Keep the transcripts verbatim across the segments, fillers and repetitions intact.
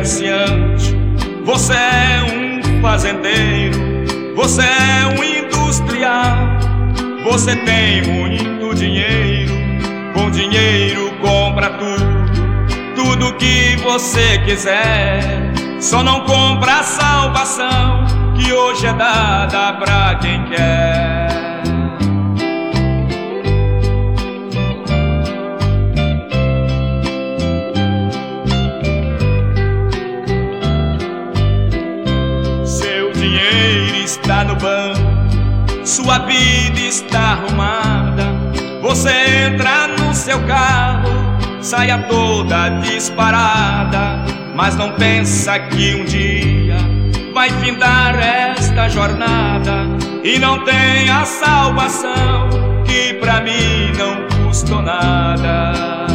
comerciante, você é um fazendeiro, você é um industrial. Você tem muito dinheiro, com dinheiro compra tudo, tudo que você quiser. Só não compra a salvação, que hoje é dada pra quem quer. Seu dinheiro está no banco, sua vida está arrumada. Você entra no seu carro, saia toda disparada, mas não pensa que um dia vai findar esta jornada e não tem a salvação, que pra mim não custou nada.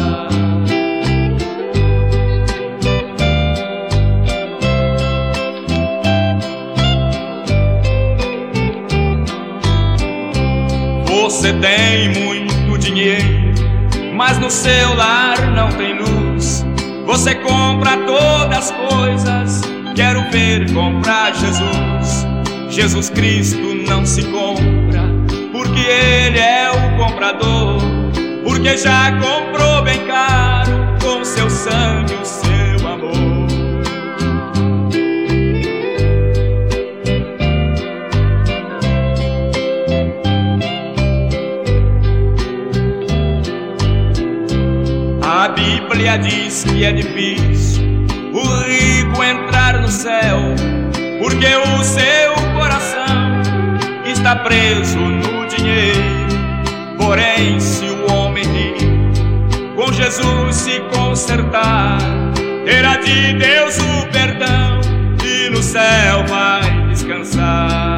Você tem muito dinheiro, mas no seu lar não tem luz. Você compra todas as coisas, quero ver comprar Jesus. Jesus Cristo não se compra, porque Ele é o comprador, porque já comprou bem caro com seu sangue o seu amor. A Bíblia diz que é difícil o rico entrar no céu, porque o seu coração está preso no dinheiro. Porém, se o homem rico com Jesus se consertar, terá de Deus o perdão e no céu vai descansar.